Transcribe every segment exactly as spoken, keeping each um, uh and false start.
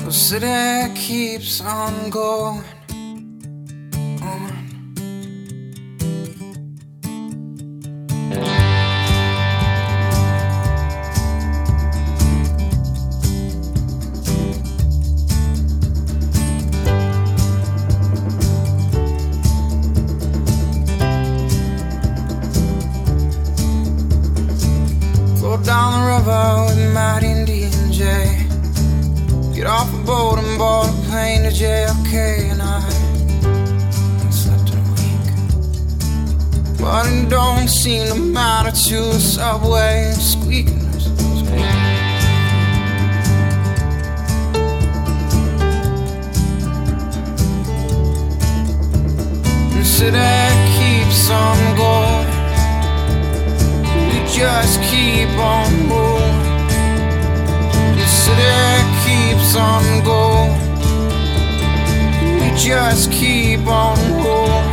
The city keeps on going on. Float down the river with Mad Indian J. Get off a boat and board a plane to J F K, and I ain't slept in a week. But it don't seem to matter to the subway squeaking. squeaking. The city keeps on going. We just keep on moving. The city keeps on going. We just keep on rolling.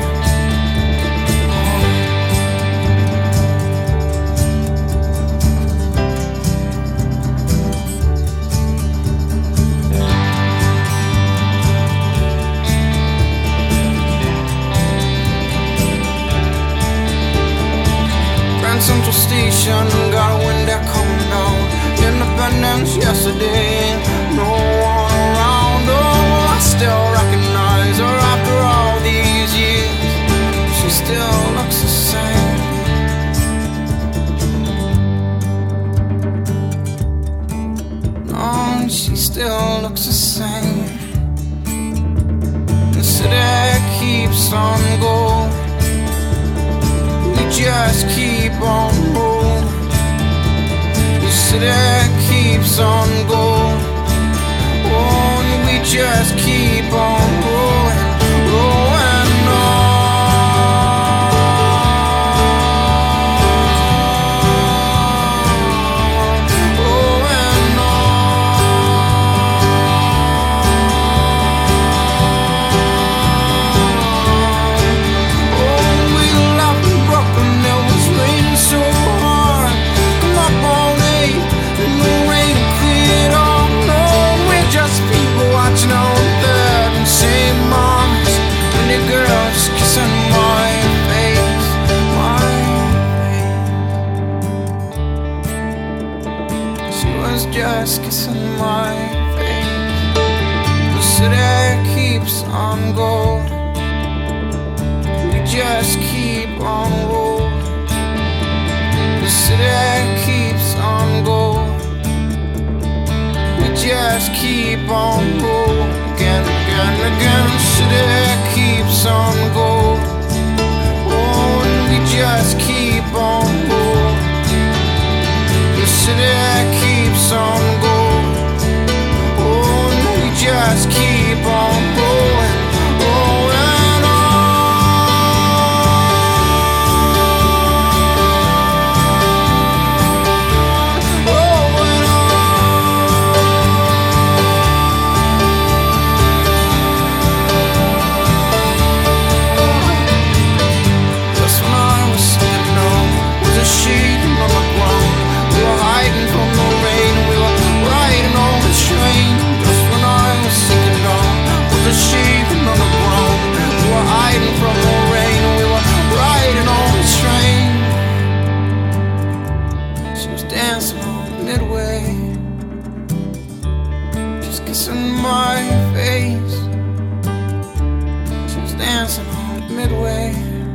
Grand Central Station got a window coming down. Independence yesterday, no one around. Oh, I still recognize her after all these years. She still looks the same. No, she still looks the same. The city keeps on going. We just keep on moving. The city keeps on going. Oh, and we just keep on rolling, rolling on. Rolling on. Oh, we left in Brooklyn, it was raining so hard. Come up all day, and the rain cleared off. No, we're just people watching out there and saying, "Moms, and your girls kissing my face, my face." She was just kissing my face. The city keeps on going. We just keep on rolling. The city keeps on going. We just keep on rolling. Again, again, again. The city keeps on going. Oh, and we just keep on rolling. The city keeps on going. Oh, and we just keep on rolling, rolling on. Rolling on. Just when I was sitting on was a sheet on the ground. We were hiding from the rain. We were riding on the train. Just when I was sitting on was a sheet on the ground. We were hiding from the rain. We were riding on the train. She was dancing on midway, just kissing my face. She was dancing on midway,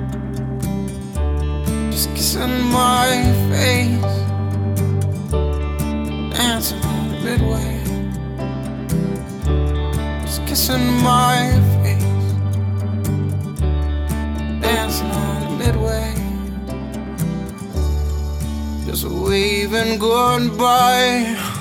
just kissing my face. Dancing on midway, just kissing my face. Dancing on midway, just waving goodbye.